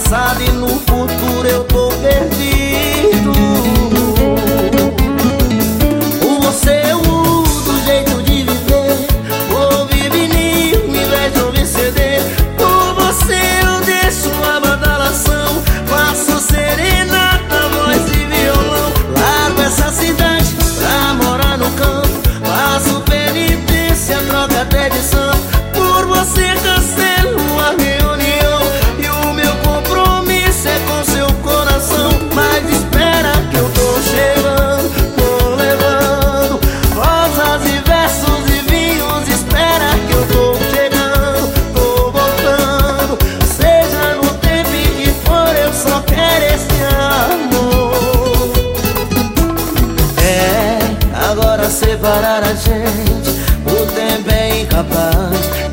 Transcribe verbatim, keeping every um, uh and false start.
passado e no futuro eu tô perdido. Por você eu mudo o jeito de viver, vou ouvir vinil em vez de ouvir C D. Por você eu deixo a badalação, faço serenata, voz e violão. Largo essa cidade pra morar no campo, faço penitência, troca até de santo. Por você cancelo a reunião e o meu compromisso é com seu coração. Mas espera que eu tô chegando, tô levando rosas e versos e vinhos. Espera que eu tô chegando, tô voltando. Seja no tempo em que for, eu só quero esse amor. É, agora separar a gente, o tempo é incapaz